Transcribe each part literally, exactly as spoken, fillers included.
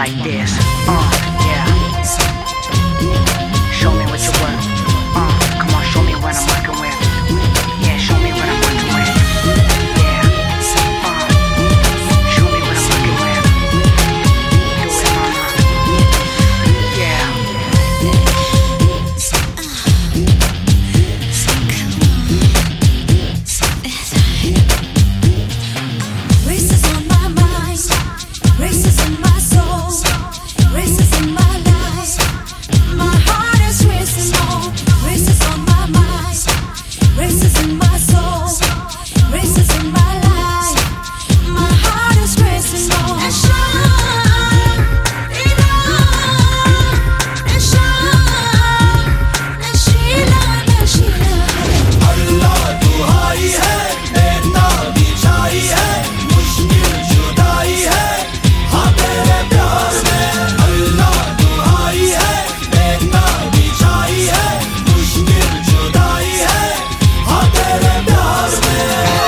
like this. Uh, yeah. Show me what you worth. Uh, come on, show me what I'm working with. Yeah, show me what I'm working with. Yeah. Uh, show me what I'm working with. Do it, mama. Yeah. Races on my mind, races in my soul, races in my life. My heart is racing on, races on my mind, races in my soul, races in my life. My heart is racing on. And shine, and on, and shine, and Sheila, and Sheila. अल्लाह दुहाई है, देता बिछाई है, मुश्किल जुदाई है, हाँ तेरे प्यार में। अल्लाह दुहाई है, देता बिछाई है, मुश्किल जुदाई है, हाँ तेरे प्यार में।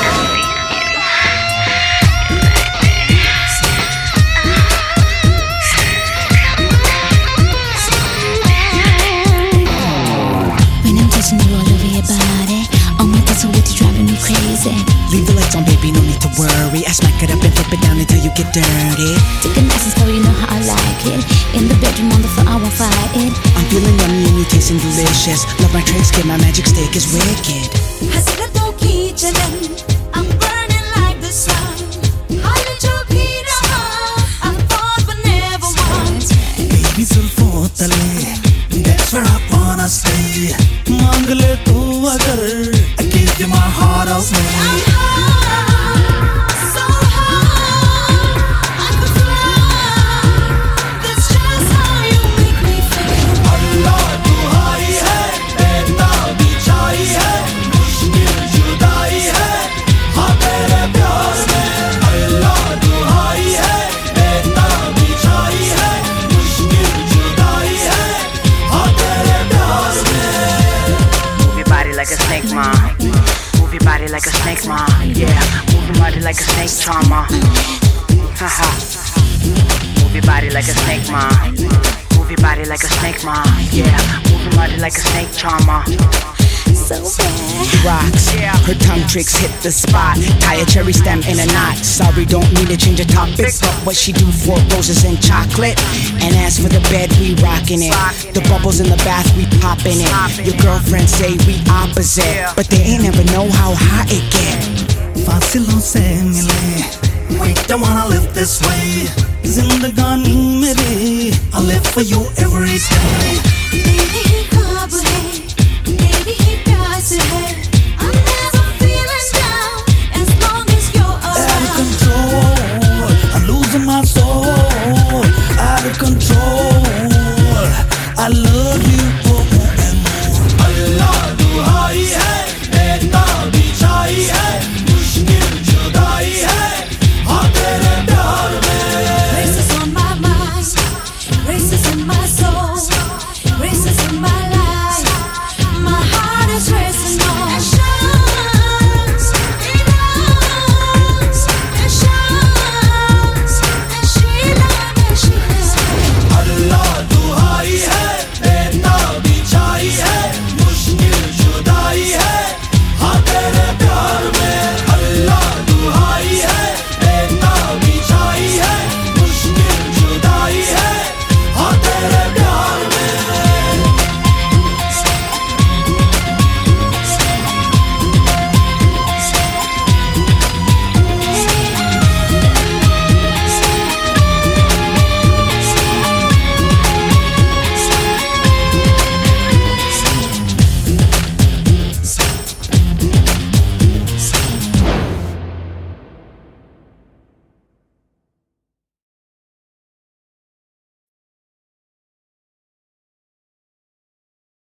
When I'm touching you all over your body, all my thoughts are with you, driving me crazy. Leave the lights on, baby, no need to worry. I smack it up and flip it down until you get dirty. Take a nice and slow, you know how I like it. In the bedroom, on the floor, I won't fight it. I'm feeling yummy and you tasting delicious. Love my tricks, get my magic stick is wicked. हसरतों की जलन, I'm burning like the sun. हाल जो भी रहा, I fought but never won. Baby जुल्फों तले, that's where I wanna stay. मांग ले तू अगर, I give you my heart away. I'm high, so high, I could fly. That's just how you make me feel. अल्लाह दुहाई है, देता बिछाई है, मुश्किल जुदाई है, हाँ तेरे प्यार में। अल्लाह दुहाई है, देता बिछाई है, मुश्किल जुदाई है, हाँ तेरे प्यार में। Move your body like a snake, ma. Move your body like a snake, ma. Yeah. Move your body like a snake, trauma. Haha. Move your body like a snake, ma. Move your body like a snake, ma. Yeah. Move your body like a snake, trauma. So bad. Rocks, her tongue tricks hit the spot. Tie a cherry stem in a knot. Sorry, don't mean to change the topic, but what she do for roses and chocolate. And as for the bed, we rocking it. The bubbles in the bath, we popping it. Your girlfriends say we opposite, but they ain't never know how hot it get. फासिलों से मिले, wait, don't wanna live this way. जिंदगानी मेरी, I live for you every day.